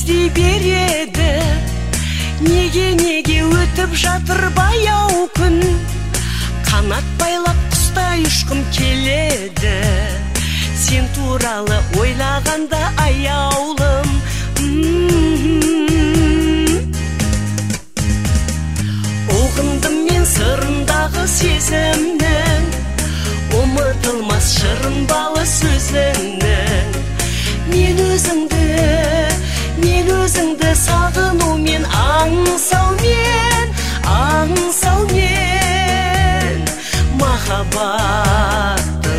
іздей береді. Неге өтіп жатыр баяу күн, қанат байлап құстай ұшқым келеді. Сен туралы ойлағанда аяулым. Оғындым мен сырындағы сезімнің, ұмытылмас шырынбалы сөзіңнің. Мен өзіңді сағынумен аңсаумен махаббаттың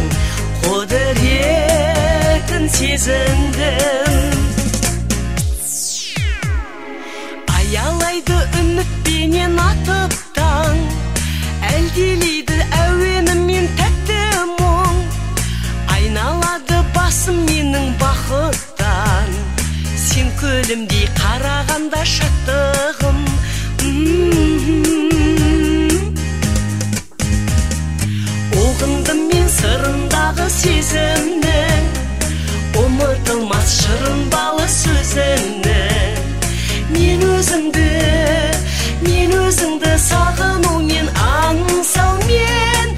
құдіретін сезіндім. Аялайды үмітпенен атып таң, әлдилейді әуенімен тәтті мұң. Айналады басым менің бақыттан, сен көлімдей қарағанда шаттығым. Оғындым мен сырындағы сезімнің, ұмытылмас шырынбалы сөзіңнің. Мен өзіңді сағынумен аңсаумен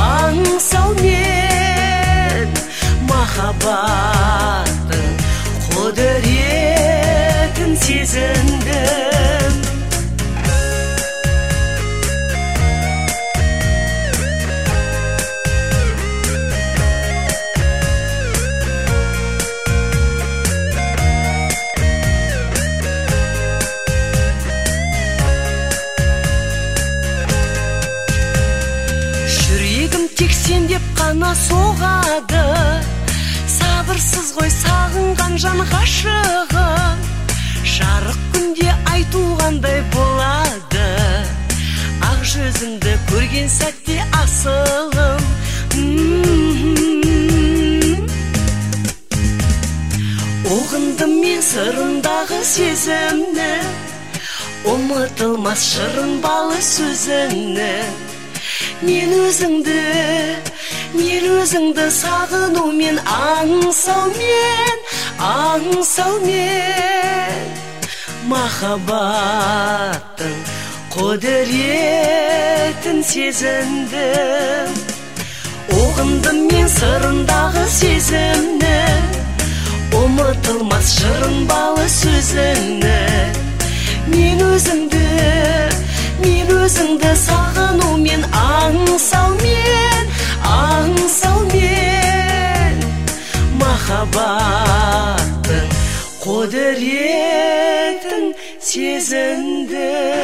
махаббаттың құдіретін сезіндім. Тек сен деп қана соғады, сабырсыз ғой сағынған жан ғашығым. Жарық күнде айтуғандай болады, ақ жүзіңді көрген сәтте асылым. Оғындым мен сырындағы сезімні, ұмытылмас шырынбалы сөзіңні. Мен өзіңді сағынумен аңсаумен махаббаттың құдіретін сезіндім. Оғындым мен сырындағы сезімні, ұмытылмас шырынбалы сөзіңні. Мен өзіңді сағынумен аңсаумен махаббаттың құдіретін сезіндім.